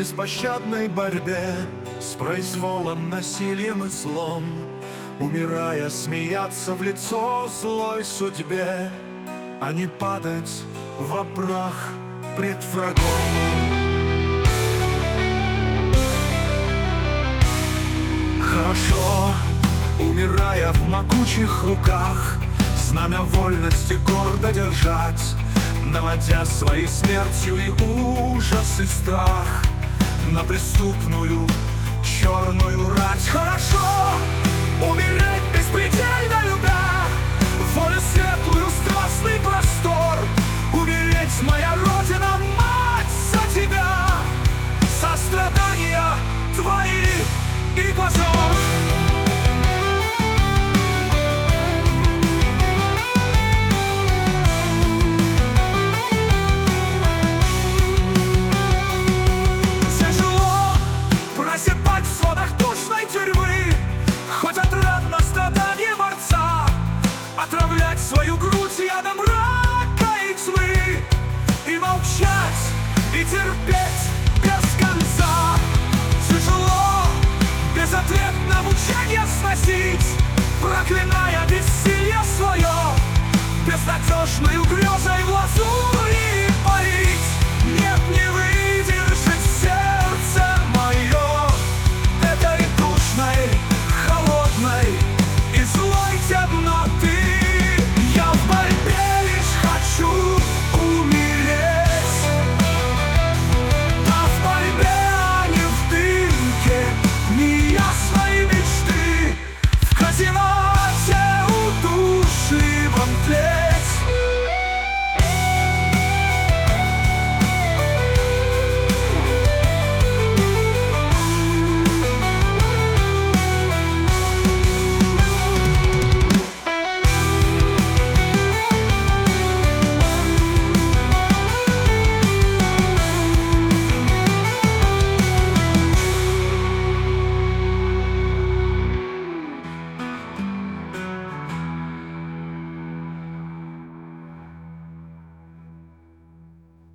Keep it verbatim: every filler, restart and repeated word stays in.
беспощадной борьбе с произволом, насилием и злом, умирая, смеяться в лицо злой судьбе, а не падать во прах пред врагом. Хорошо, умирая в могучих руках, знамя вольности гордо держать, наводя своей смертью и ужас и страх на преступную черную рать. Хорошо умереть беспредельно любя волю светлую, страстный простор, умереть, моя Родина, мать, за тебя, сострадания твои и позор. Тяжело просыпать в сводах душной тюрьмы, хоть отрадно страдание борца, отравлять свою грудь ядом рака и тьмы, и молчать, и терпеть без конца. Тяжело безответно мученье сносить, проклиная бессилие свое, безнадежною грезой в лазурь